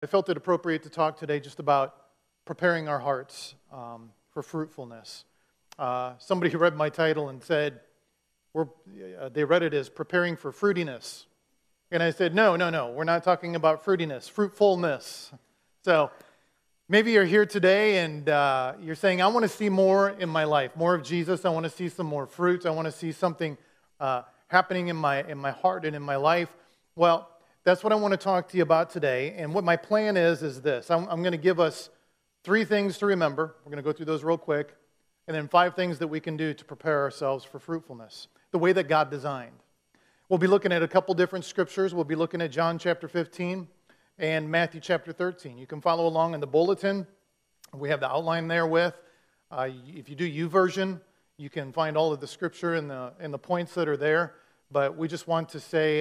I felt it appropriate to talk today just about preparing our hearts for fruitfulness. Somebody read my title and said, they read it as preparing for fruitiness. And I said, no, we're not talking about fruitiness, fruitfulness. So maybe you're here today and you're saying, I want to see more in my life, more of Jesus. I want to see some more fruit. I want to see something happening in my heart and in my life. Well, that's what I want to talk to you about today. And what my plan is this. I'm going to give us 3 things to remember. We're going to go through those real quick. And then 5 things that we can do to prepare ourselves for fruitfulness, the way that God designed. We'll be looking at a couple different scriptures. We'll be looking at John chapter 15 and Matthew chapter 13. You can follow along in the bulletin. We have the outline there with. If you do YouVersion, you can find all of the scripture and the points that are there. But we just want to say,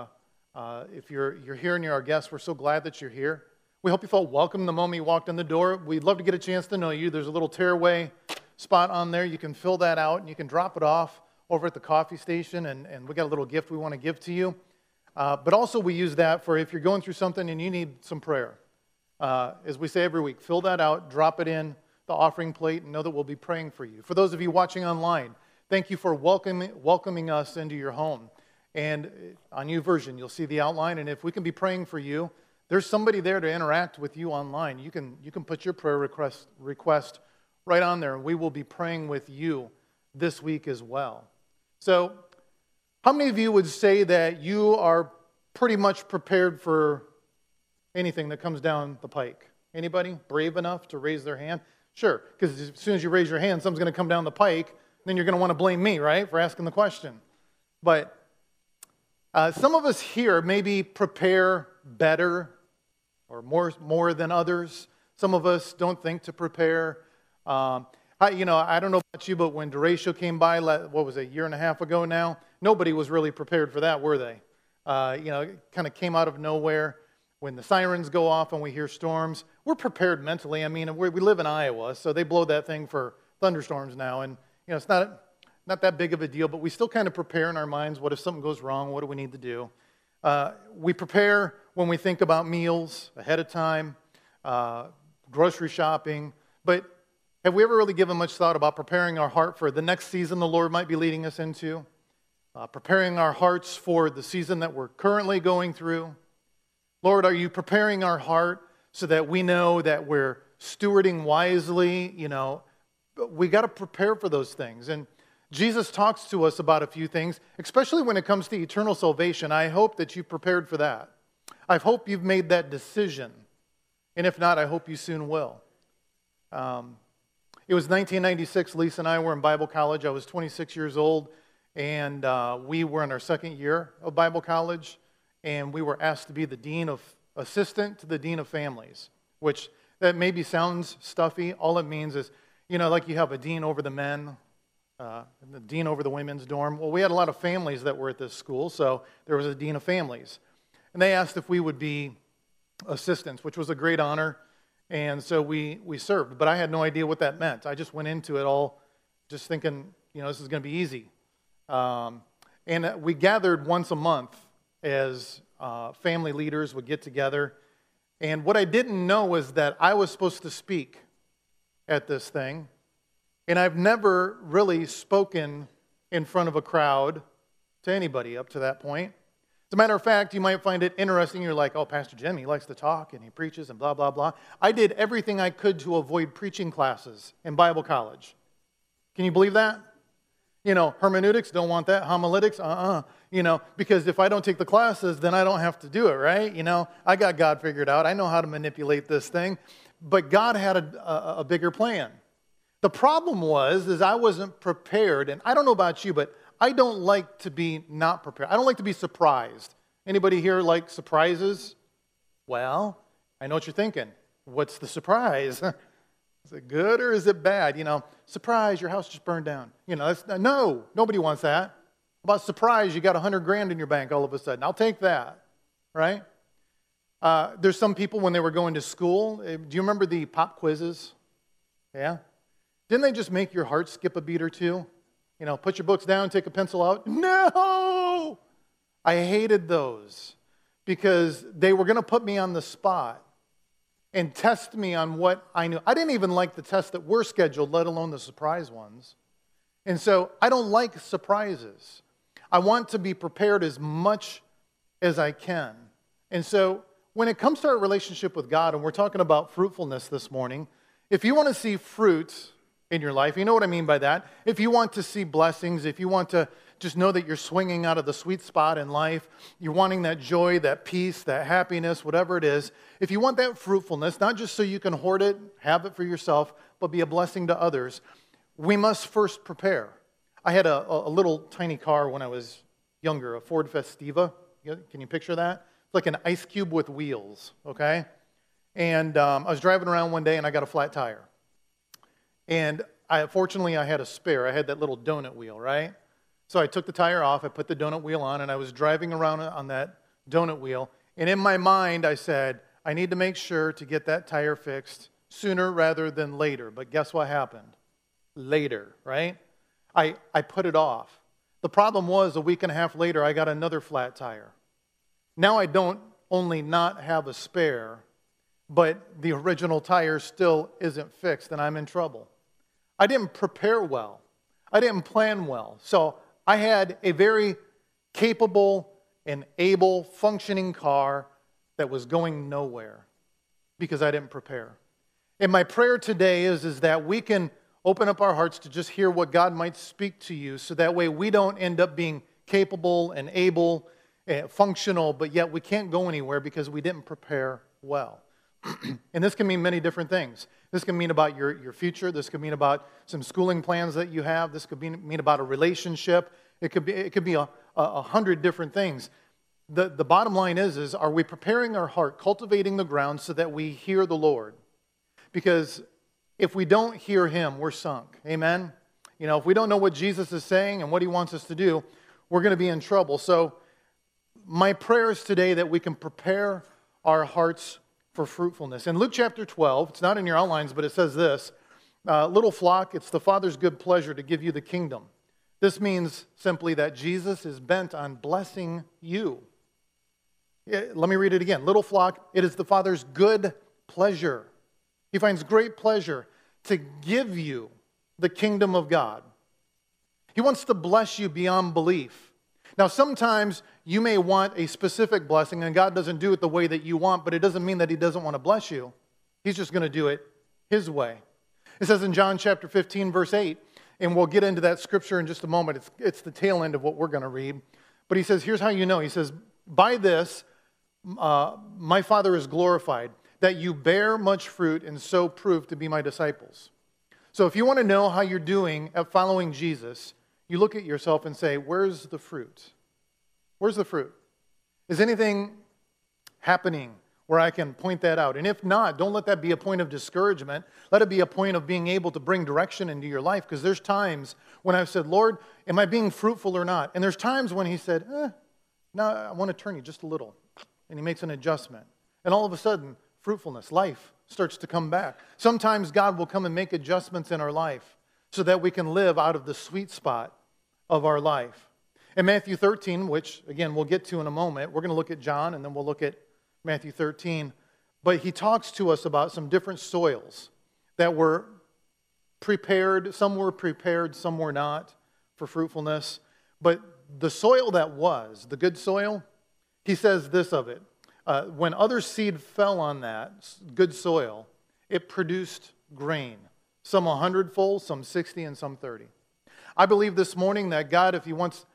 if you're here and you're our guest, we're so glad that you're here. We hope you felt welcome the moment you walked in the door. We'd love to get a chance to know you. There's a little tearaway spot on there. You can fill that out and you can drop it off over at the coffee station, and we got a little gift we want to give to you. But also we use that for if you're going through something and you need some prayer. As we say every week, fill that out, drop it in the offering plate, and know that we'll be praying for you. For those of you watching online, thank you for welcoming us into your home. And on YouVersion, you'll see the outline, and if we can be praying for you, there's somebody there to interact with you online. You can put your prayer request right on there, and we will be praying with you this week as well. So, how many of you would say that you are pretty much prepared for anything that comes down the pike? Anybody brave enough to raise their hand? Sure, because as soon as you raise your hand, something's going to come down the pike, then you're going to want to blame me, right, for asking the question. But some of us here maybe prepare better or more than others. Some of us don't think to prepare. I don't know about you, but when Duratio came by, what was it, a year and a half ago now, nobody was really prepared for that, were they? It kind of came out of nowhere. When the sirens go off and we hear storms, we're prepared mentally. I mean, we live in Iowa, so they blow that thing for thunderstorms now, and it's not that big of a deal, but we still kind of prepare in our minds, what if something goes wrong, what do we need to do? We prepare when we think about meals ahead of time, grocery shopping, but have we ever really given much thought about preparing our heart for the next season the Lord might be leading us into? Preparing our hearts for the season that we're currently going through? Lord, are you preparing our heart so that we know that we're stewarding wisely? We got to prepare for those things. And Jesus talks to us about a few things, especially when it comes to eternal salvation. I hope that you prepared for that. I hope you've made that decision. And if not, I hope you soon will. It was 1996. Lisa and I were in Bible college. I was 26 years old, and we were in our second year of Bible college, and we were asked to be the assistant to the dean of families, which that maybe sounds stuffy. All it means is, like you have a dean over the men, and the dean over the women's dorm. Well, we had a lot of families that were at this school, so there was a dean of families. And they asked if we would be assistants, which was a great honor. And so we served, but I had no idea what that meant. I just went into it all just thinking, this is going to be easy. And we gathered once a month as family leaders would get together. And what I didn't know was that I was supposed to speak at this thing. And I've never really spoken in front of a crowd to anybody up to that point. As a matter of fact, you might find it interesting. You're like, oh, Pastor Jim, he likes to talk and he preaches and blah, blah, blah. I did everything I could to avoid preaching classes in Bible college. Can you believe that? Hermeneutics, don't want that. Homiletics, because if I don't take the classes, then I don't have to do it, right? I got God figured out. I know how to manipulate this thing. But God had a bigger plan. The problem is I wasn't prepared, and I don't know about you, but I don't like to be not prepared. I don't like to be surprised. Anybody here like surprises? Well, I know what you're thinking. What's the surprise? Is it good or is it bad? Surprise, your house just burned down. No, nobody wants that. How about surprise, you got $100,000 in your bank all of a sudden. I'll take that, right? There's some people when they were going to school. Do you remember the pop quizzes? Yeah? Didn't they just make your heart skip a beat or two? Put your books down, take a pencil out. No! I hated those because they were going to put me on the spot. and test me on what I knew. I didn't even like the tests that were scheduled, let alone the surprise ones. And so I don't like surprises. I want to be prepared as much as I can. And so when it comes to our relationship with God, and we're talking about fruitfulness this morning, if you want to see fruit in your life, you know what I mean by that. If you want to see blessings, if you want to just know that you're swinging out of the sweet spot in life, you're wanting that joy, that peace, that happiness, whatever it is, if you want that fruitfulness, not just so you can hoard it, have it for yourself, but be a blessing to others, we must first prepare. I had a little tiny car when I was younger, a Ford Festiva. Can you picture that? It's like an ice cube with wheels, okay? And I was driving around one day and I got a flat tire. And fortunately, I had a spare. I had that little donut wheel, right? So I took the tire off, I put the donut wheel on, and I was driving around on that donut wheel. And in my mind, I said, I need to make sure to get that tire fixed sooner rather than later. But guess what happened? Later, right? I put it off. The problem was, a week and a half later, I got another flat tire. Now I don't only not have a spare, but the original tire still isn't fixed, and I'm in trouble. I didn't prepare well. I didn't plan well. So I had a very capable and able, functioning car that was going nowhere because I didn't prepare. And my prayer today is that we can open up our hearts to just hear what God might speak to you, so that way we don't end up being capable and able, functional, but yet we can't go anywhere because we didn't prepare well. And this can mean many different things. This can mean about your future. This could mean about some schooling plans that you have. This could mean about a relationship. It could be a 100 different things. The bottom line is are we preparing our heart, cultivating the ground so that we hear the Lord? Because if we don't hear Him, we're sunk. Amen? You know, if we don't know what Jesus is saying and what He wants us to do, we're going to be in trouble. So my prayer is today that we can prepare our hearts for fruitfulness. In Luke chapter 12, it's not in your outlines, but it says this, little flock, it's the Father's good pleasure to give you the kingdom. This means simply that Jesus is bent on blessing you. Let me read it again. Little flock, it is the Father's good pleasure. He finds great pleasure to give you the kingdom of God. He wants to bless you beyond belief. Now, sometimes you may want a specific blessing, and God doesn't do it the way that you want, but it doesn't mean that He doesn't want to bless you. He's just going to do it His way. It says in John chapter 15, verse 8, and we'll get into that scripture in just a moment. It's the tail end of what we're going to read. But He says, here's how you know. He says, by this, my Father is glorified, that you bear much fruit and so prove to be my disciples. So if you want to know how you're doing at following Jesus, you look at yourself and say, where's the fruit? Where's the fruit? Is anything happening where I can point that out? And if not, don't let that be a point of discouragement. Let it be a point of being able to bring direction into your life, because there's times when I've said, Lord, am I being fruitful or not? And there's times when He said, no, I want to turn you just a little. And He makes an adjustment. And all of a sudden, fruitfulness, life starts to come back. Sometimes God will come and make adjustments in our life so that we can live out of the sweet spot of our life. In Matthew 13, which, again, we'll get to in a moment, we're going to look at John and then we'll look at Matthew 13. But he talks to us about some different soils that were prepared. Some were prepared, some were not for fruitfulness. But the soil that was, the good soil, he says this of it. When other seed fell on that good soil, it produced grain. Some 100-fold, some 60, and some 30. I believe this morning that God, if He wants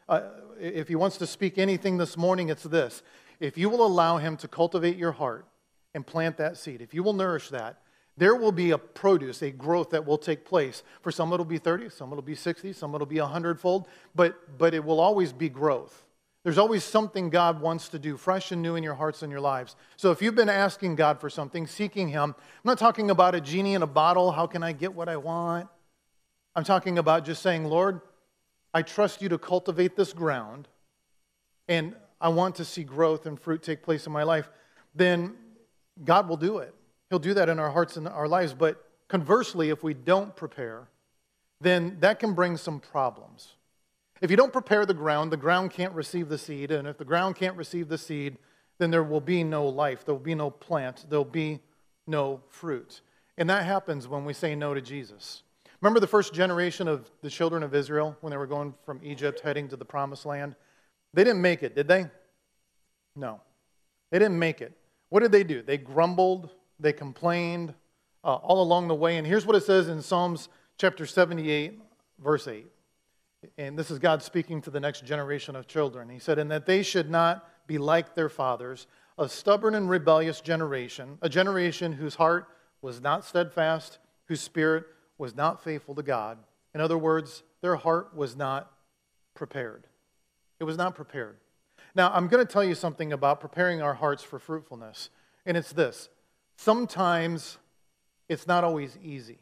to speak anything this morning, it's this. If you will allow Him to cultivate your heart and plant that seed, if you will nourish that, there will be a produce, a growth that will take place. For some it'll be 30, some it'll be 60, some it'll be 100-fold, but it will always be growth. There's always something God wants to do, fresh and new in your hearts and your lives. So if you've been asking God for something, seeking Him, I'm not talking about a genie in a bottle, how can I get what I want? I'm talking about just saying, Lord, I trust You to cultivate this ground, and I want to see growth and fruit take place in my life. Then God will do it. He'll do that in our hearts and our lives. But conversely, if we don't prepare, then that can bring some problems. If you don't prepare the ground can't receive the seed. And if the ground can't receive the seed, then there will be no life. There will be no plant. There will be no fruit. And that happens when we say no to Jesus. Remember the first generation of the children of Israel when they were going from Egypt heading to the promised land? They didn't make it, did they? No. They didn't make it. What did they do? They grumbled, they complained all along the way. And here's what it says in Psalms chapter 78, verse 8. And this is God speaking to the next generation of children. He said, "And that they should not be like their fathers, a stubborn and rebellious generation, a generation whose heart was not steadfast, whose spirit was not faithful to God." In other words, their heart was not prepared. It was not prepared. Now, I'm going to tell you something about preparing our hearts for fruitfulness, and it's this. Sometimes it's not always easy.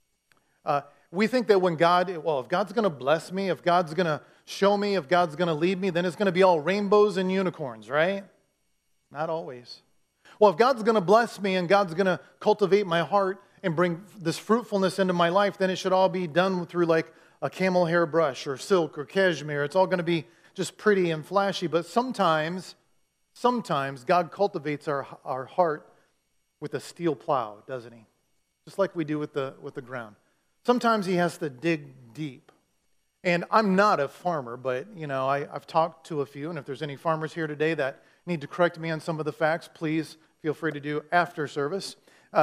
We think that when if God's going to bless me, if God's going to show me, if God's going to lead me, then it's going to be all rainbows and unicorns, right? Not always. Well, if God's going to bless me and God's going to cultivate my heart and bring this fruitfulness into my life, then it should all be done through like a camel hair brush or silk or cashmere. It's all going to be just pretty and flashy. But sometimes God cultivates our heart with a steel plow, doesn't he? Just like we do with the ground. Sometimes he has to dig deep. And I'm not a farmer, but I've talked to a few, and if there's any farmers here today that need to correct me on some of the facts, please feel free to do after service.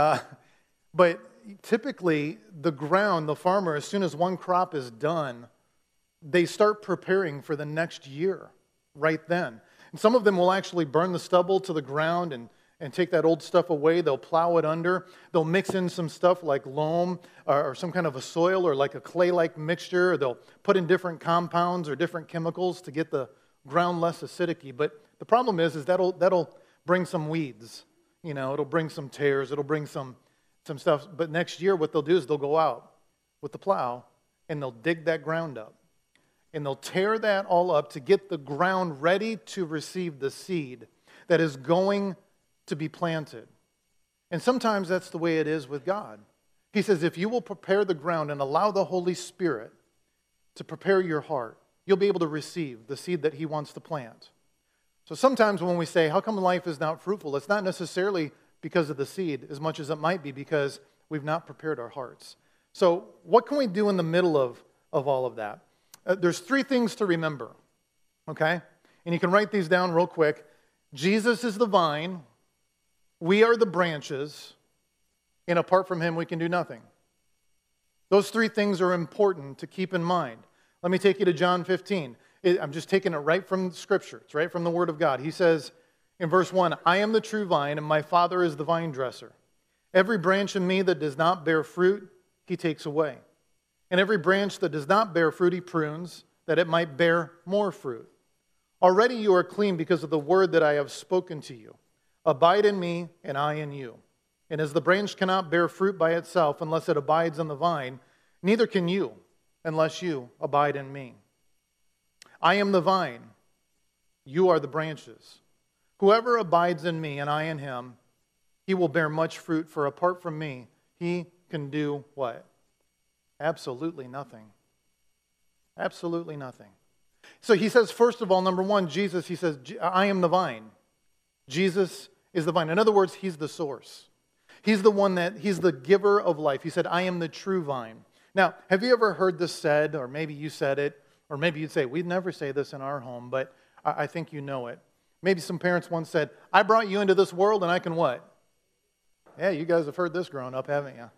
But typically, the farmer, as soon as one crop is done, they start preparing for the next year right then. And some of them will actually burn the stubble to the ground and take that old stuff away. They'll plow it under. They'll mix in some stuff like loam or some kind of a soil or like a clay-like mixture. They'll put in different compounds or different chemicals to get the ground less acidic. But the problem is that'll bring some weeds. It'll bring some tares. It'll bring some stuff. But next year what they'll do is they'll go out with the plow and they'll dig that ground up. And they'll tear that all up to get the ground ready to receive the seed that is going to be planted. And sometimes that's the way it is with God. He says, if you will prepare the ground and allow the Holy Spirit to prepare your heart, you'll be able to receive the seed that he wants to plant. So sometimes when we say, how come life is not fruitful? It's not necessarily because of the seed as much as it might be because we've not prepared our hearts. So what can we do in the middle of all of that? There's three things to remember, okay? And you can write these down real quick. Jesus is the vine. We are the branches. And apart from him, we can do nothing. Those three things are important to keep in mind. Let me take you to John 15. I'm just taking it right from Scripture. It's right from the Word of God. He says in verse 1, "I am the true vine, and my Father is the vine dresser. Every branch in me that does not bear fruit, he takes away. And every branch that does not bear fruit, he prunes, that it might bear more fruit. Already you are clean because of the word that I have spoken to you. Abide in me, and I in you. And as the branch cannot bear fruit by itself unless it abides on the vine, neither can you unless you abide in me. I am the vine, you are the branches. Whoever abides in me and I in him, he will bear much fruit, for apart from me, he can do what? Absolutely nothing. Absolutely nothing. So he says, first of all, number one, Jesus, he says, I am the vine. Jesus is the vine. In other words, he's the source. He's the giver of life. He said, I am the true vine. Now, have you ever heard this said, or maybe you said it, or maybe you'd say, we'd never say this in our home, but I think you know it. Maybe some parents once said, I brought you into this world and I can what? Yeah, you guys have heard this growing up, haven't you?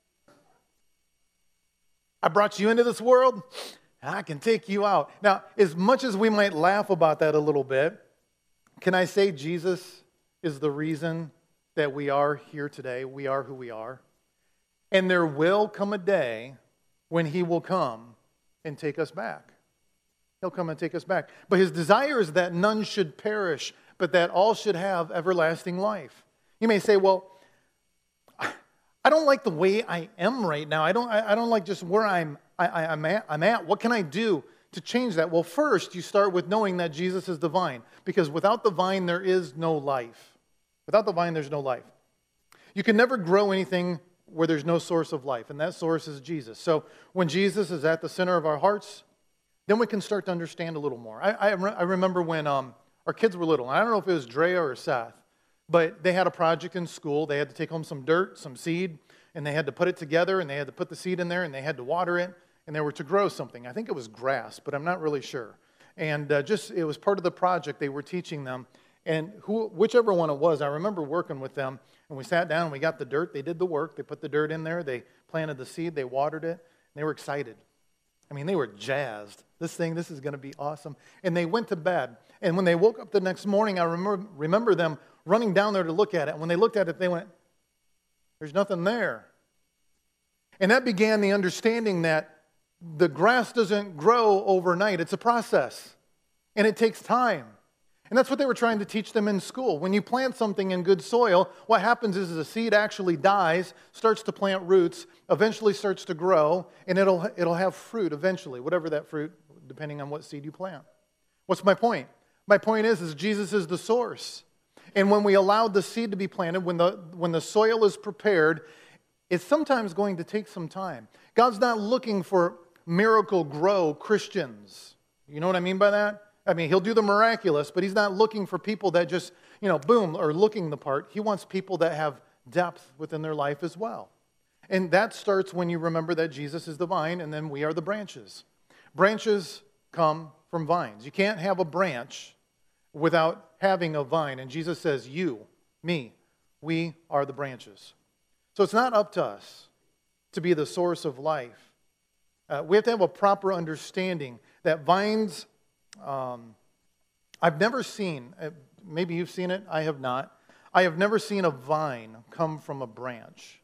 I brought you into this world, and I can take you out. Now, as much as we might laugh about that a little bit, can I say Jesus is the reason that we are here today? We are who we are. And there will come a day when he will come and take us back. He'll come and take us back. But his desire is that none should perish, but that all should have everlasting life. You may say, well, I don't like the way I am right now. I don't like just where I'm at. What can I do to change that? Well, first, you start with knowing that Jesus is the vine, because without the vine, there is no life. Without the vine, there's no life. You can never grow anything where there's no source of life, and that source is Jesus. So when Jesus is at the center of our hearts, then we can start to understand a little more. I remember when our kids were little, and I don't know if it was Drea or Seth, But they had a project in school. They had to take home some dirt, some seed, and they had to put it together, and they had to put the seed in there, and they had to water it, and they were to grow something. I think it was grass, but I'm not really sure. And it was part of the project they were teaching them. And whichever one it was, I remember working with them, and we sat down, and we got the dirt. They did the work. They put the dirt in there. They planted the seed. They watered it. And they were excited. I mean, they were jazzed. This is going to be awesome. And they went to bed. And when they woke up the next morning, I remember them running down there to look at it. And when they looked at it, they went, there's nothing there. And that began the understanding that the grass doesn't grow overnight. It's a process. And it takes time. And that's what they were trying to teach them in school. When you plant something in good soil, what happens is the seed actually dies, starts to plant roots, eventually starts to grow, and it'll have fruit eventually, whatever that fruit, depending on what seed you plant. What's my point? My point is Jesus is the source. And when we allow the seed to be planted, when the soil is prepared, it's sometimes going to take some time. God's not looking for miracle grow Christians. You know what I mean by that? I mean, he'll do the miraculous, but he's not looking for people that just, boom, are looking the part. He wants people that have depth within their life as well. And that starts when you remember that Jesus is the vine, and then we are the branches. Branches come from vines. You can't have a branch without having a vine. And Jesus says, you, me, we are the branches. So it's not up to us to be the source of life. We have to have a proper understanding that vines... I've never seen, maybe you've seen it, I have not. I have never seen a vine come from a branch.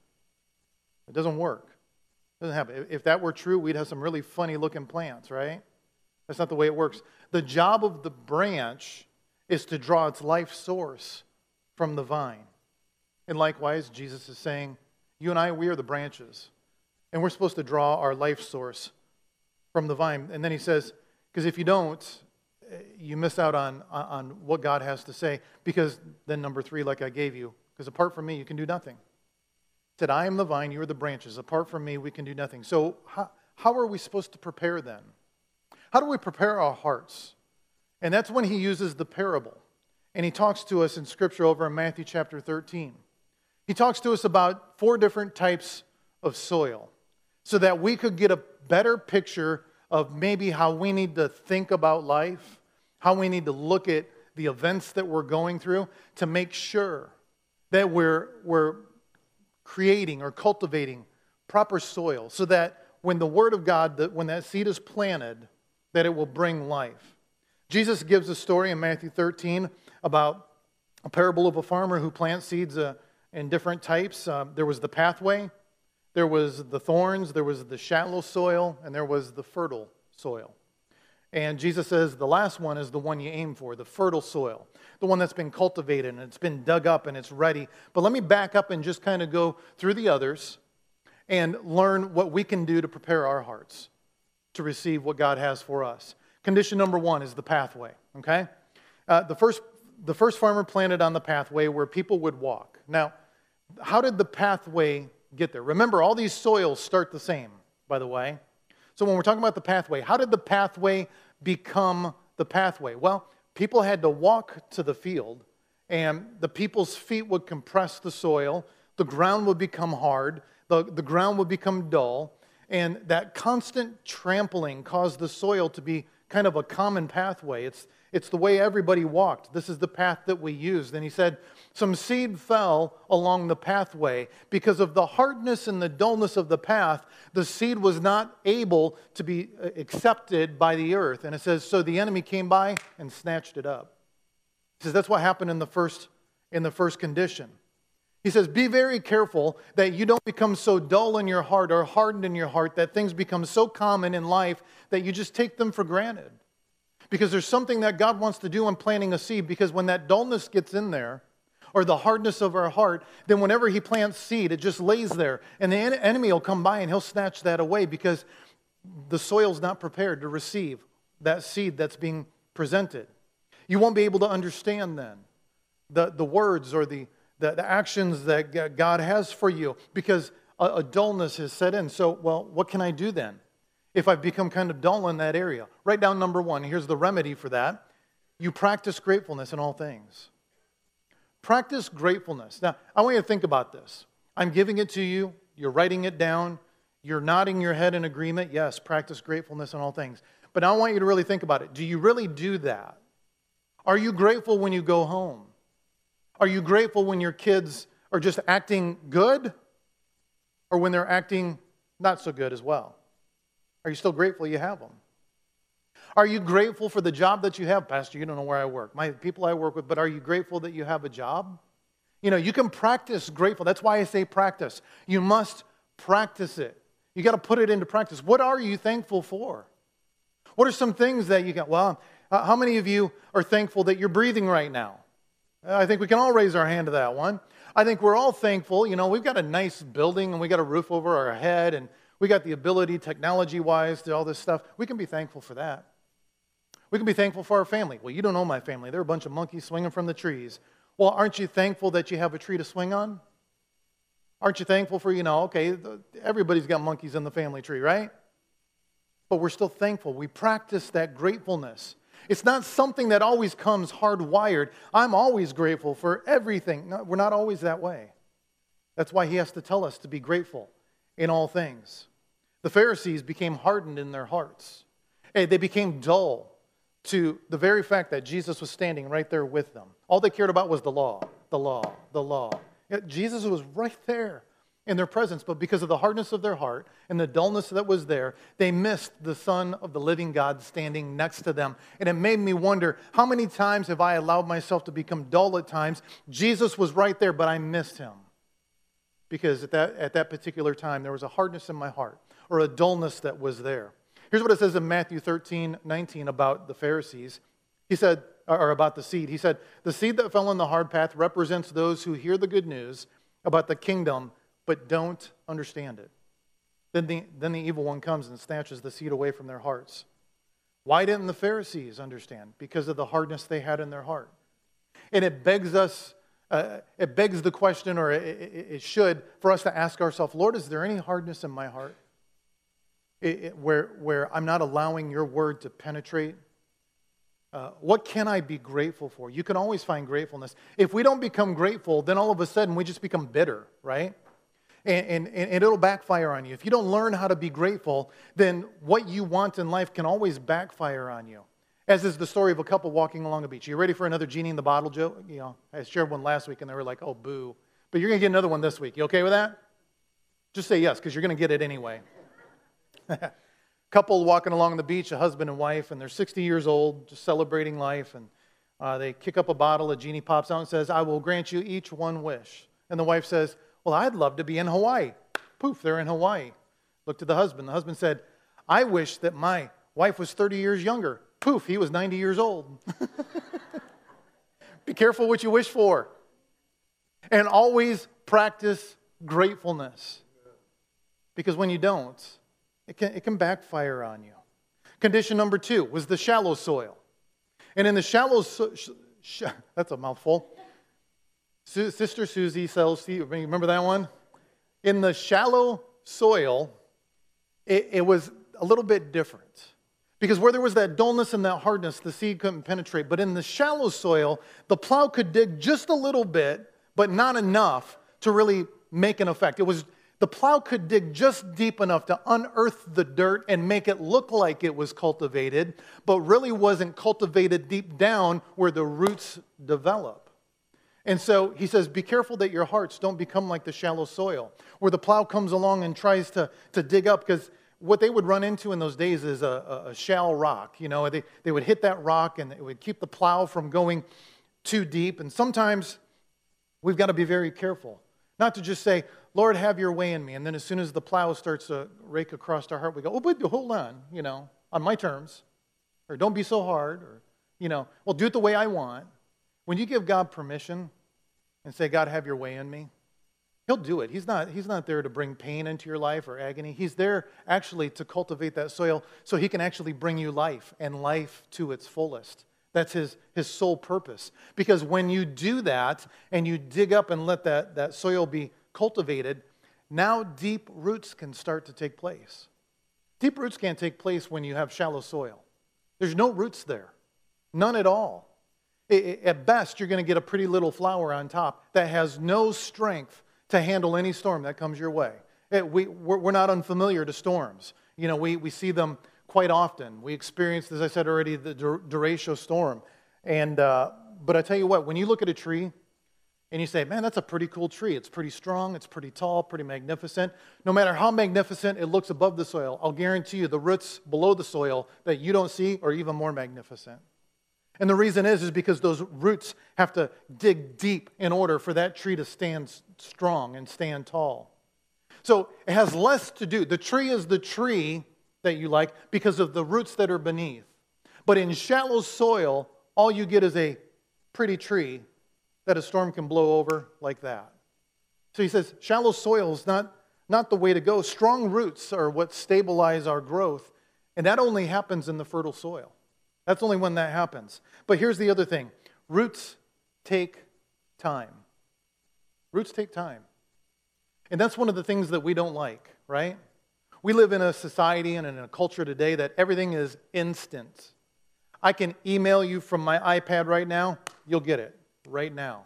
It doesn't work. It doesn't happen. If that were true, we'd have some really funny looking plants, right? That's not the way it works. The job of the branch is to draw its life source from the vine. And likewise, Jesus is saying, you and I, we are the branches. And we're supposed to draw our life source from the vine. And then he says, because if you don't, you miss out on what God has to say. Because then number 3, like I gave you, because apart from me, you can do nothing. He said, I am the vine, you are the branches. Apart from me, we can do nothing. So how are we supposed to prepare then? How do we prepare our hearts? And that's when he uses the parable. And he talks to us in Scripture over in Matthew chapter 13. He talks to us about 4 different types of soil so that we could get a better picture of maybe how we need to think about life, how we need to look at the events that we're going through to make sure that we're creating or cultivating proper soil so that when the Word of God, when that seed is planted, that it will bring life. Jesus gives a story in Matthew 13 about a parable of a farmer who plants seeds in different types. There was the pathway. There was the thorns, there was the shallow soil, and there was the fertile soil. And Jesus says the last one is the one you aim for, the fertile soil, the one that's been cultivated and it's been dug up and it's ready. But let me back up and just kind of go through the others and learn what we can do to prepare our hearts to receive what God has for us. Condition number 1 is the pathway, okay? The first farmer planted on the pathway where people would walk. Now, how did the pathway get there? Remember, all these soils start the same, by the way. So when we're talking about the pathway, how did the pathway become the pathway? Well, people had to walk to the field, and the people's feet would compress the soil, the ground would become hard, the ground would become dull, and that constant trampling caused the soil to be kind of a common pathway. It's the way everybody walked. This is the path that we used. And he said, some seed fell along the pathway. Because of the hardness and the dullness of the path, the seed was not able to be accepted by the earth. And it says, so the enemy came by and snatched it up. He says, that's what happened in the first condition. He says, be very careful that you don't become so dull in your heart or hardened in your heart that things become so common in life that you just take them for granted. Because there's something that God wants to do in planting a seed, because when that dullness gets in there, or the hardness of our heart, then whenever he plants seed, it just lays there. And the enemy will come by and he'll snatch that away because the soil's not prepared to receive that seed that's being presented. You won't be able to understand then the words or the actions that God has for you because a dullness has set in. So, well, what can I do then? If I've become kind of dull in that area. Write down number 1. Here's the remedy for that. You practice gratefulness in all things. Practice gratefulness. Now, I want you to think about this. I'm giving it to you. You're writing it down. You're nodding your head in agreement. Yes, practice gratefulness in all things. But now I want you to really think about it. Do you really do that? Are you grateful when you go home? Are you grateful when your kids are just acting good? Or when they're acting not so good as well? Are you still grateful you have them? Are you grateful for the job that you have? Pastor, you don't know where I work. My people I work with, but are you grateful that you have a job? You know, you can practice grateful. That's why I say practice. You must practice it. You got to put it into practice. What are you thankful for? What are some things that you got? Well, how many of you are thankful that you're breathing right now? I think we can all raise our hand to that one. I think we're all thankful. You know, we've got a nice building and we got a roof over our head and we got the ability technology-wise to all this stuff. We can be thankful for that. We can be thankful for our family. Well, you don't know my family. They're a bunch of monkeys swinging from the trees. Well, aren't you thankful that you have a tree to swing on? Aren't you thankful for, okay, everybody's got monkeys in the family tree, right? But we're still thankful. We practice that gratefulness. It's not something that always comes hardwired. I'm always grateful for everything. No, we're not always that way. That's why he has to tell us to be grateful in all things. The Pharisees became hardened in their hearts. They became dull to the very fact that Jesus was standing right there with them. All they cared about was the law, the law, the law. Yet Jesus was right there in their presence, but because of the hardness of their heart and the dullness that was there, they missed the Son of the living God standing next to them. And it made me wonder, how many times have I allowed myself to become dull at times? Jesus was right there, but I missed him. Because at that particular time, there was a hardness in my heart or a dullness that was there. Here's what it says in Matthew 13:19 about the Pharisees. He said, or about the seed. He said, the seed that fell on the hard path represents those who hear the good news about the kingdom but don't understand it. Then the evil one comes and snatches the seed away from their hearts. Why didn't the Pharisees understand? Because of the hardness they had in their heart. And it begs the question, or it should, for us to ask ourselves, Lord, is there any hardness in my heart? Where I'm not allowing your word to penetrate? What can I be grateful for? You can always find gratefulness. If we don't become grateful, then all of a sudden we just become bitter, right? And it'll backfire on you. If you don't learn how to be grateful, then what you want in life can always backfire on you. As is the story of a couple walking along a beach. Are you ready for another genie in the bottle joke? I shared one last week and they were like, oh, boo. But you're going to get another one this week. You okay with that? Just say yes, because you're going to get it anyway. Couple walking along the beach, a husband and wife, and they're 60 years old, just celebrating life, and they kick up a bottle, a genie pops out and says, I will grant you each one wish. And the wife says, well, I'd love to be in Hawaii. Poof, they're in Hawaii. Looked at the husband. The husband said, I wish that my wife was 30 years younger. Poof, he was 90 years old. Be careful what you wish for. And always practice gratefulness. Because when you don't, it can backfire on you. Condition number 2 was the shallow soil. And in the shallow that's a mouthful. Sister Susie sells seed. Remember that one? In the shallow soil, it was a little bit different. Because where there was that dullness and that hardness, the seed couldn't penetrate. But in the shallow soil, the plow could dig just a little bit, but not enough to really make an effect. The plow could dig just deep enough to unearth the dirt and make it look like it was cultivated, but really wasn't cultivated deep down where the roots develop. And so he says, be careful that your hearts don't become like the shallow soil, where the plow comes along and tries to dig up, because what they would run into in those days is a shallow rock. They would hit that rock and it would keep the plow from going too deep. And sometimes we've got to be very careful, not to just say, Lord, have your way in me. And then as soon as the plow starts to rake across our heart, we go, oh, but hold on, on my terms. Or don't be so hard. Or, well, do it the way I want. When you give God permission and say, God, have your way in me, he'll do it. He's not there to bring pain into your life or agony. He's there actually to cultivate that soil so he can actually bring you life and life to its fullest. That's his sole purpose. Because when you do that and you dig up and let that soil be cultivated, now deep roots can start to take place. Deep roots can't take place when you have shallow soil. There's no roots there. None at all. At best, you're going to get a pretty little flower on top that has no strength to handle any storm that comes your way. We're not unfamiliar to storms. You know, we see them quite often. We experienced, as I said already, the Derecho storm. But I tell you what, when you look at a tree and you say, man, that's a pretty cool tree. It's pretty strong, it's pretty tall, pretty magnificent. No matter how magnificent it looks above the soil, I'll guarantee you the roots below the soil that you don't see are even more magnificent. And the reason is because those roots have to dig deep in order for that tree to stand strong and stand tall. So it has less to do. The tree is the tree that you like because of the roots that are beneath. But in shallow soil, all you get is a pretty tree that a storm can blow over like that. So he says, shallow soil is not the way to go. Strong roots are what stabilize our growth, and that only happens in the fertile soil. That's only when that happens. But here's the other thing. Roots take time. Roots take time. And that's one of the things that we don't like, right? We live in a society and in a culture today that everything is instant. I can email you from my iPad right now, you'll get it right now.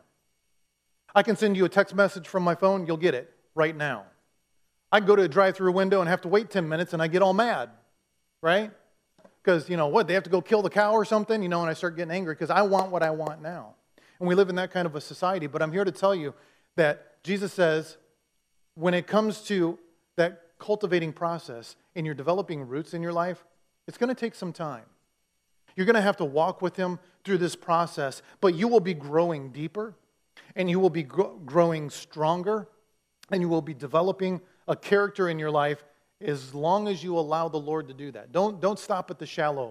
I can send you a text message from my phone, you'll get it right now. I can go to a drive-through window and have to wait 10 minutes and I get all mad, right? Because, you know, what, they have to go kill the cow or something, you know, and I start getting angry because I want what I want now. And we live in that kind of a society, but I'm here to tell you that Jesus says when it comes to that cultivating process and you're developing roots in your life, it's going to take some time. You're going to have to walk with Him through this process, but you will be growing deeper, and you will be growing stronger, and you will be developing a character in your life as long as you allow the Lord to do that. Don't stop at the shallow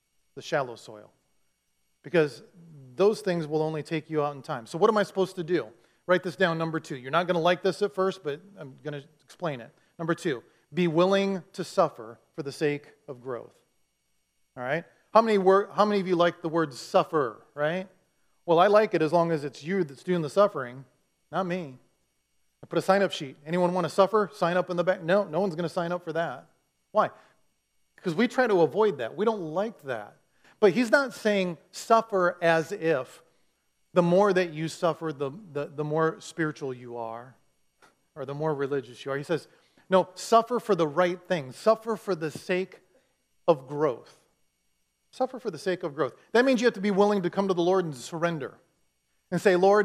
soil, because those things will only take you out in time. So what am I supposed to do? Write this down, number 2. You're not going to like this at first, but I'm going to explain it. Number 2, be willing to suffer for the sake of growth. All right? How many of you like the word suffer, right? Well, I like it as long as it's you that's doing the suffering, not me. I put a sign-up sheet. Anyone want to suffer? Sign up in the back. No one's going to sign up for that. Why? Because we try to avoid that. We don't like that. But he's not saying suffer as if the more that you suffer, the more spiritual you are, or the more religious you are. He says, no, suffer for the right thing. Suffer for the sake of growth. Suffer for the sake of growth. That means you have to be willing to come to the Lord and surrender. And say, Lord,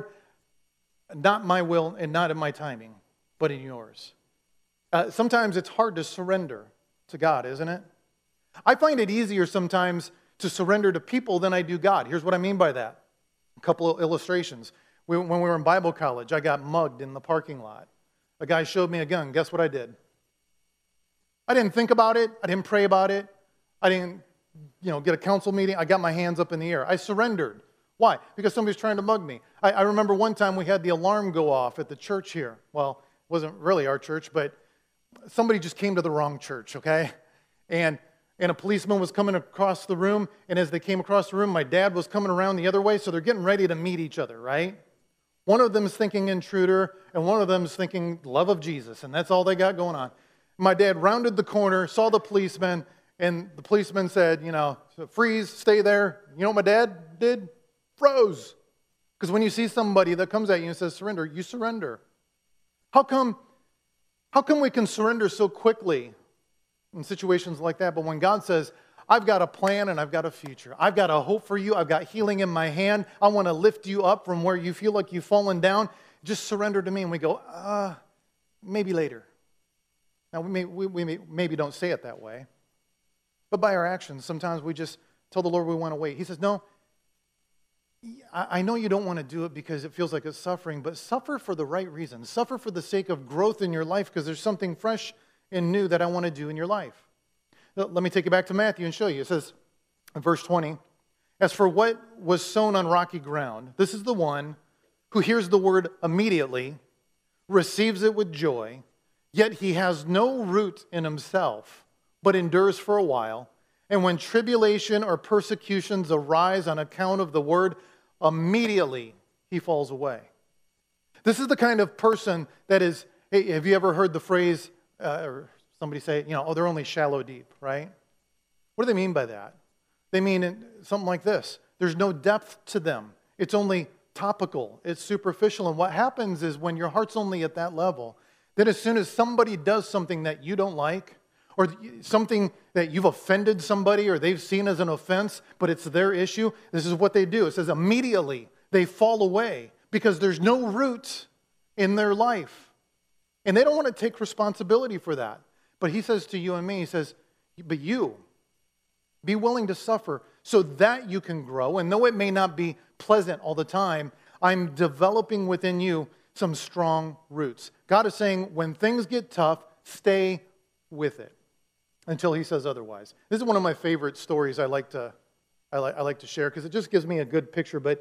not my will and not in my timing, but in yours. Sometimes it's hard to surrender to God, isn't it? I find it easier sometimes to surrender to people than I do God. Here's what I mean by that. A couple of illustrations. When we were in Bible college, I got mugged in the parking lot. A guy showed me a gun. Guess what I did? I didn't think about it. I didn't pray about it. I didn't get a council meeting. I got my hands up in the air. I surrendered. Why? Because somebody's trying to mug me. I remember one time we had the alarm go off at the church here. Well, it wasn't really our church, but somebody just came to the wrong church, okay? And a policeman was coming across the room, and as they came across the room, my dad was coming around the other way, so they're getting ready to meet each other, right? One of them is thinking intruder, and one of them is thinking love of Jesus, and that's all they got going on. My dad rounded the corner, saw the policeman, and the policeman said, freeze, stay there. You know what my dad did? Froze. Because when you see somebody that comes at you and says surrender, you surrender. How come we can surrender so quickly in situations like that? But when God says, I've got a plan and I've got a future. I've got a hope for you. I've got healing in my hand. I want to lift you up from where you feel like you've fallen down. Just surrender to me. And we go, maybe later. Now, we maybe don't say it that way. But by our actions, sometimes we just tell the Lord we want to wait. He says, no, I know you don't want to do it because it feels like it's suffering, but suffer for the right reason. Suffer for the sake of growth in your life because there's something fresh and new that I want to do in your life. Let me take you back to Matthew and show you. It says in verse 20, as for what was sown on rocky ground, this is the one who hears the word immediately, receives it with joy, yet he has no root in himself, but endures for a while. And when tribulation or persecutions arise on account of the word, immediately he falls away. This is the kind of person that is, hey, have you ever heard the phrase, or somebody say, they're only shallow deep, right? What do they mean by that? They mean something like this. There's no depth to them. It's only topical. It's superficial. And what happens is when your heart's only at that level, then as soon as somebody does something that you don't like, or something that you've offended somebody or they've seen as an offense, but it's their issue, this is what they do. It says immediately they fall away because there's no root in their life. And they don't want to take responsibility for that. But he says to you and me, he says, but you, be willing to suffer so that you can grow. And though it may not be pleasant all the time, I'm developing within you some strong roots. God is saying, when things get tough, stay with it until he says otherwise. This is one of my favorite stories I like to share because it just gives me a good picture. But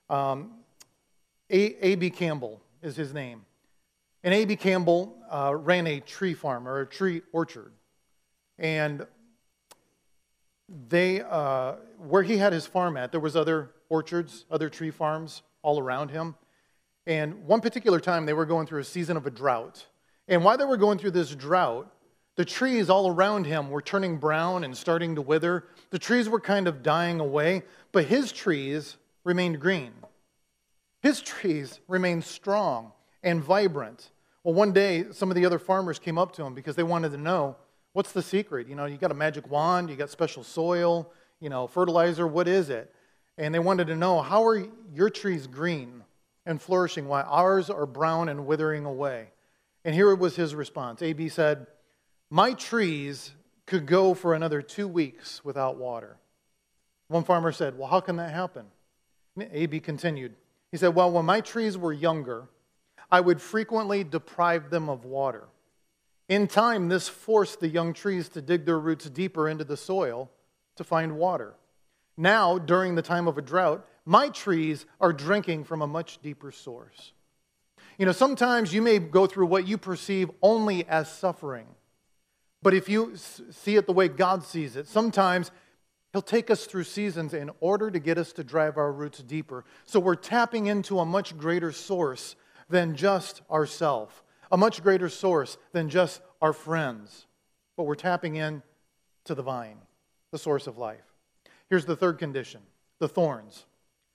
A.B. Campbell is his name. And A.B. Campbell ran a tree farm or a tree orchard. And they, where he had his farm at, there was other orchards, other tree farms all around him. And one particular time they were going through a season of a drought. And while they were going through this drought, the trees all around him were turning brown and starting to wither. The trees were kind of dying away, but his trees remained green. His trees remained strong and vibrant. Well, one day, some of the other farmers came up to him because they wanted to know, what's the secret? You know, you got a magic wand, you got special soil, fertilizer, what is it? And they wanted to know, how are your trees green and flourishing while ours are brown and withering away? And here was his response. A.B. said, my trees could go for another 2 weeks without water. One farmer said, well, how can that happen? A.B. continued. He said, well, when my trees were younger, I would frequently deprive them of water. In time, this forced the young trees to dig their roots deeper into the soil to find water. Now, during the time of a drought, my trees are drinking from a much deeper source. Sometimes you may go through what you perceive only as suffering. But if you see it the way God sees it, sometimes he'll take us through seasons in order to get us to drive our roots deeper. So we're tapping into a much greater source than just ourselves, a much greater source than just our friends. But we're tapping in to the vine, the source of life. Here's the third condition, the thorns.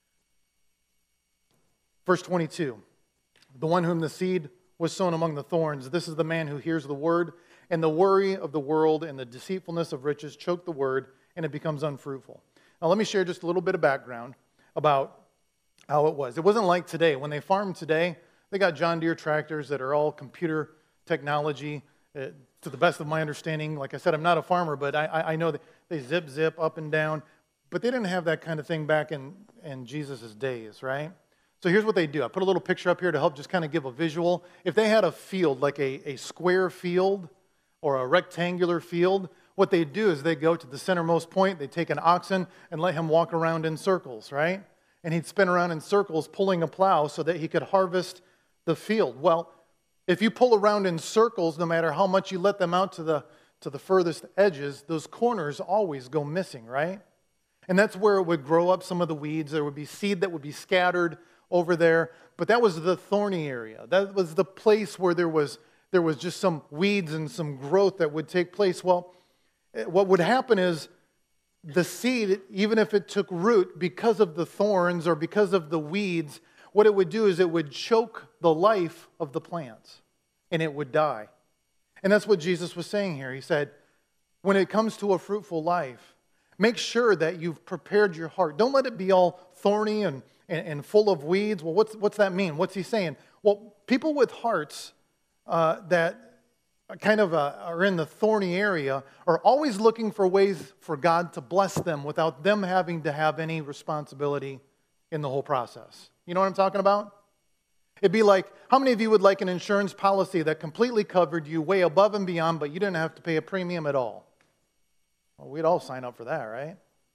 Verse 22, the one whom the seed was sown among the thorns, this is the man who hears the word, and the worry of the world and the deceitfulness of riches choke the word, and it becomes unfruitful. Now let me share just a little bit of background about how it was. It wasn't like today. When they farm today, they got John Deere tractors that are all computer technology. To the best of my understanding, like I said, I'm not a farmer, but I know that they zip up and down. But they didn't have that kind of thing back in Jesus' days, right? So here's what they do. I put a little picture up here to help just kind of give a visual. If they had a field, like a square field or a rectangular field, what they do is they go to the centermost point, they take an oxen and let him walk around in circles, right? And he'd spin around in circles pulling a plow so that he could harvest the field. Well, if you pull around in circles, no matter how much you let them out to the furthest edges, those corners always go missing, right? And that's where it would grow up some of the weeds. There would be seed that would be scattered over there. But that was the thorny area. That was the place where there was just some weeds and some growth that would take place. Well, what would happen is the seed, even if it took root because of the thorns or because of the weeds, what it would do is it would choke the life of the plants and it would die. And that's what Jesus was saying here. He said, when it comes to a fruitful life, make sure that you've prepared your heart. Don't let it be all thorny and full of weeds. Well, what's that mean? What's he saying? Well, people with hearts that kind of are in the thorny area are always looking for ways for God to bless them without them having to have any responsibility in the whole process. You know what I'm talking about? It'd be like, how many of you would like an insurance policy that completely covered you way above and beyond, but you didn't have to pay a premium at all? Well, we'd all sign up for that, right?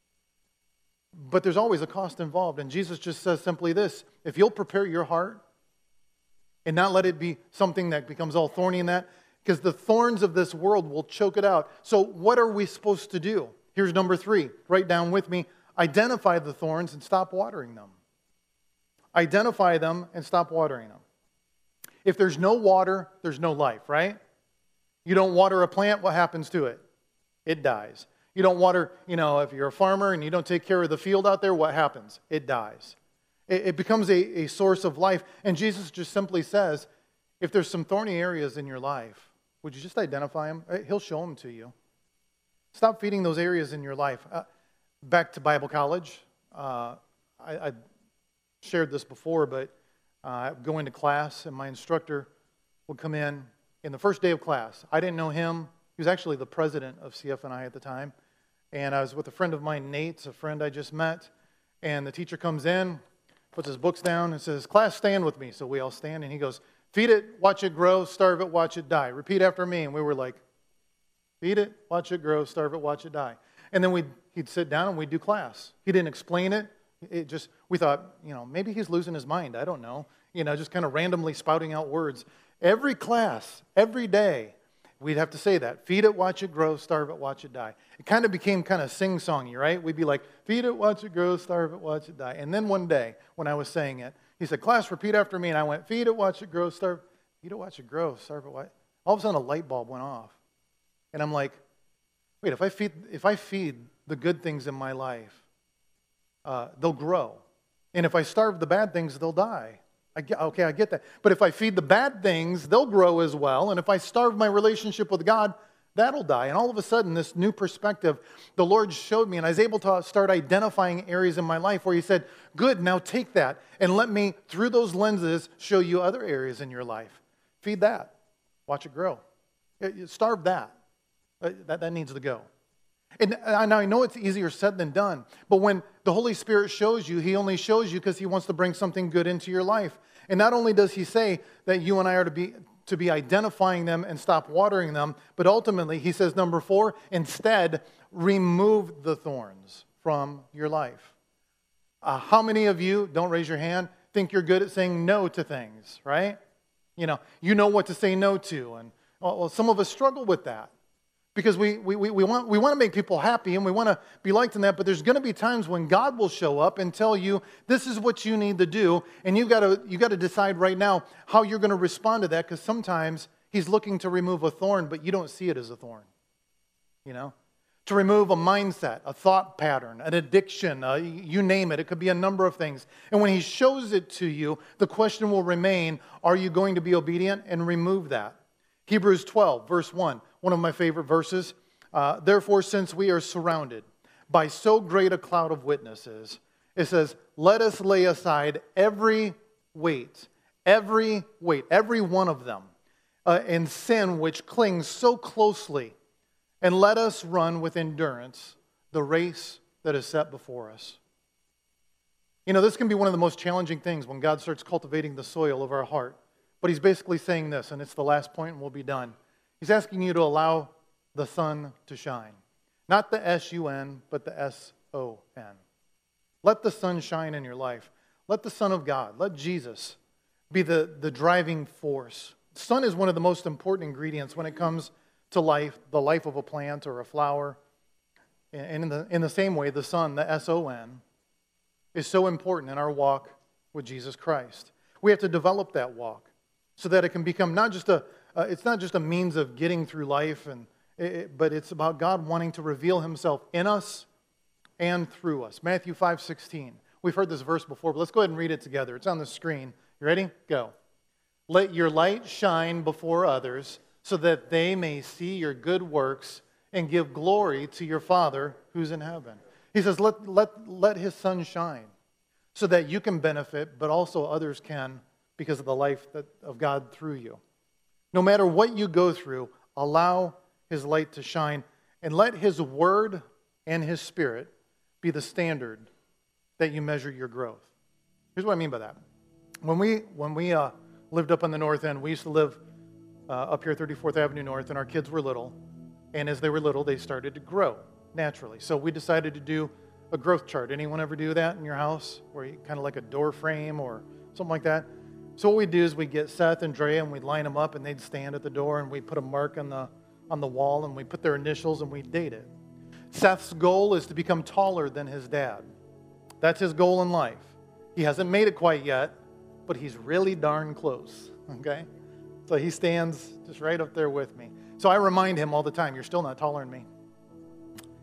But there's always a cost involved, and Jesus just says simply this: if you'll prepare your heart and not let it be something that becomes all thorny in that, because the thorns of this world will choke it out. So what are we supposed to do? Here's number 3. Write down with me. Identify the thorns and stop watering them. Identify them and stop watering them. If there's no water, there's no life, right? You don't water a plant, what happens to it? It dies. You don't water, if you're a farmer and you don't take care of the field out there, what happens? It dies. It becomes a source of life. And Jesus just simply says, if there's some thorny areas in your life, would you just identify them? He'll show them to you. Stop feeding those areas in your life. Back to Bible college. I shared this before, but going to class, and my instructor would come in the first day of class. I didn't know him. He was actually the president of CFNI at the time. And I was with a friend of mine, Nate, a friend I just met. And the teacher comes in, puts his books down, and says, class, stand with me. So we all stand, and he goes, feed it, watch it grow, starve it, watch it die. Repeat after me. And we were like, feed it, watch it grow, starve it, watch it die. And then he'd sit down and we'd do class. He didn't explain it. We thought, maybe he's losing his mind. I don't know. Just kind of randomly spouting out words. Every class, every day, we'd have to say that. Feed it, watch it grow, starve it, watch it die. It kind of became kind of sing-songy, right? We'd be like, feed it, watch it grow, starve it, watch it die. And then one day, when I was saying it, he said, class, repeat after me. And I went, feed it, watch it grow, starve it, watch. All of a sudden, a light bulb went off. And I'm like, wait, if I feed the good things in my life, they'll grow. And if I starve the bad things, they'll die. I get that. But if I feed the bad things, they'll grow as well. And if I starve my relationship with God, that'll die. And all of a sudden, this new perspective, the Lord showed me, and I was able to start identifying areas in my life where He said, good, now take that, and let me, through those lenses, show you other areas in your life. Feed that. Watch it grow. Starve that. That needs to go. And I know it's easier said than done, but when the Holy Spirit shows you, He only shows you because He wants to bring something good into your life. And not only does He say that you and I are to be identifying them and stop watering them, but ultimately He says, number 4, instead, remove the thorns from your life. How many of you, don't raise your hand, think you're good at saying no to things, right? You know what to say no to. And well, some of us struggle with that. Because we want to make people happy and we want to be liked in that, but there's going to be times when God will show up and tell you, this is what you need to do, and you got to decide right now how you're going to respond to that, because sometimes He's looking to remove a thorn, but you don't see it as a thorn. To remove a mindset, a thought pattern, an addiction, you name it. It could be a number of things. And when He shows it to you, the question will remain, are you going to be obedient and remove that? Hebrews 12, verse 1. One of my favorite verses. Therefore, since we are surrounded by so great a cloud of witnesses, it says, let us lay aside every weight, every one of them, and sin which clings so closely, and let us run with endurance the race that is set before us. This can be one of the most challenging things when God starts cultivating the soil of our heart. But He's basically saying this, and it's the last point and we'll be done. He's asking you to allow the sun to shine. Not the S-U-N, but the S-O-N. Let the sun shine in your life. Let the Son of God, let Jesus be the driving force. Sun is one of the most important ingredients when it comes to life, the life of a plant or a flower. And in the same way, the sun, the S-O-N, is so important in our walk with Jesus Christ. We have to develop that walk so that it can become it's not just a means of getting through life, but it's about God wanting to reveal Himself in us and through us. Matthew 5:16. We've heard this verse before, but let's go ahead and read it together. It's on the screen. You ready? Go. Let your light shine before others so that they may see your good works and give glory to your Father who's in heaven. He says, let His sun shine so that you can benefit, but also others can because of the life of God through you. No matter what you go through, allow His light to shine and let His Word and His Spirit be the standard that you measure your growth. Here's what I mean by that. When we lived up on the north end, we used to live up here 34th Avenue North, and our kids were little. And as they were little, they started to grow naturally. So we decided to do a growth chart. Anyone ever do that in your house? Where you kind of like a door frame or something like that? So what we'd do is we'd get Seth and Drea and we'd line them up and they'd stand at the door and we'd put a mark on the wall and we'd put their initials and we'd date it. Seth's goal is to become taller than his dad. That's his goal in life. He hasn't made it quite yet, but he's really darn close, okay? So he stands just right up there with me. So I remind him all the time, you're still not taller than me.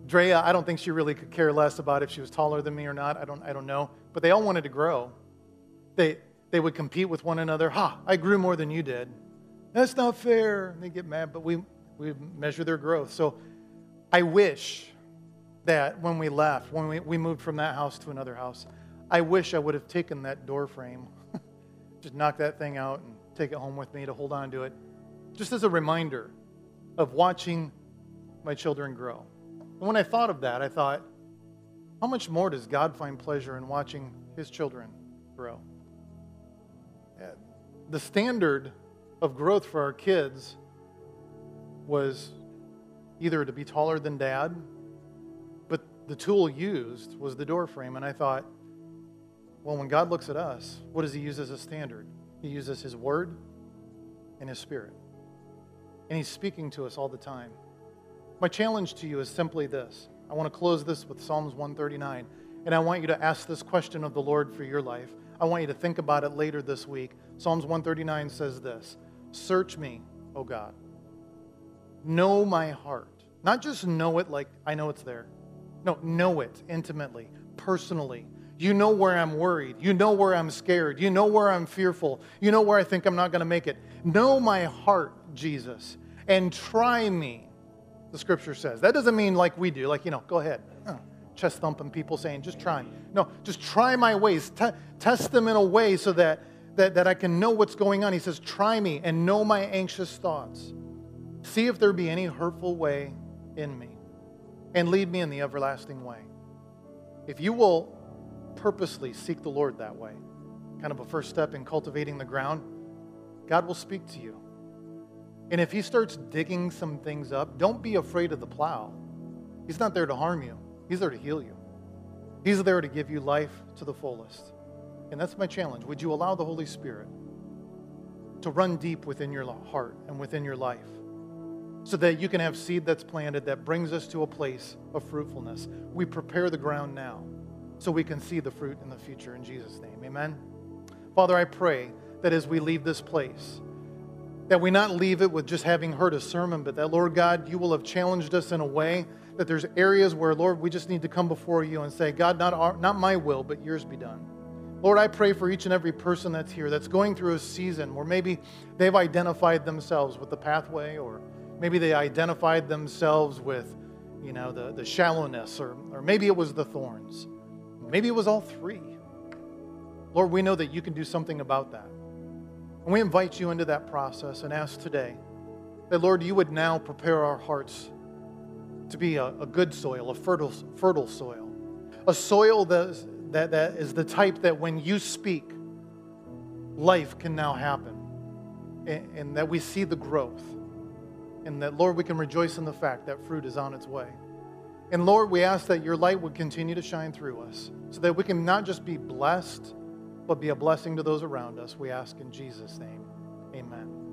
Drea, I don't think she really could care less about if she was taller than me or not. I don't know. But they all wanted to grow. They would compete with one another. I grew more than you did. That's not fair. And they get mad, but we measure their growth. So I wish that when we left, when we moved from that house to another house, I wish I would have taken that door frame, just knock that thing out and take it home with me to hold on to it, just as a reminder of watching my children grow. And when I thought of that, I thought, how much more does God find pleasure in watching his children grow? The standard of growth for our kids was either to be taller than dad, but the tool used was the door frame. And I thought, well, when God looks at us, what does he use as a standard? He uses his word and his spirit. And he's speaking to us all the time. My challenge to you is simply this. I want to close this with Psalms 139, and I want you to ask this question of the Lord for your life. I want you to think about it later this week. Psalms 139 says this: search me, O God. Know my heart. Not just know it like I know it's there. No, know it intimately, personally. You know where I'm worried. You know where I'm scared. You know where I'm fearful. You know where I think I'm not going to make it. Know my heart, Jesus, and try me, the scripture says. That doesn't mean like we do, like, go ahead. Chest thumping people saying, just try. No, just try my ways. Test them in a way so that I can know what's going on. He says, try me and know my anxious thoughts. See if there be any hurtful way in me, and lead me in the everlasting way. If you will purposely seek the Lord that way, kind of a first step in cultivating the ground, God will speak to you. And if he starts digging some things up, don't be afraid of the plow. He's not there to harm you. He's there to heal you. He's there to give you life to the fullest. And that's my challenge. Would you allow the Holy Spirit to run deep within your heart and within your life so that you can have seed that's planted that brings us to a place of fruitfulness? We prepare the ground now so we can see the fruit in the future, in Jesus' name. Amen. Father, I pray that as we leave this place, that we not leave it with just having heard a sermon, but that, Lord God, you will have challenged us in a way that there's areas where, Lord, we just need to come before you and say, God, not my will, but yours be done. Lord, I pray for each and every person that's here, that's going through a season where maybe they've identified themselves with the pathway, or maybe they identified themselves with, the shallowness, or maybe it was the thorns. Maybe it was all three. Lord, we know that you can do something about that. And we invite you into that process and ask today that, Lord, you would now prepare our hearts to be a good soil, a fertile soil, a soil that is the type that when you speak, life can now happen, and that we see the growth, and that, Lord, we can rejoice in the fact that fruit is on its way. And Lord, we ask that your light would continue to shine through us so that we can not just be blessed, but be a blessing to those around us. We ask in Jesus' name, amen.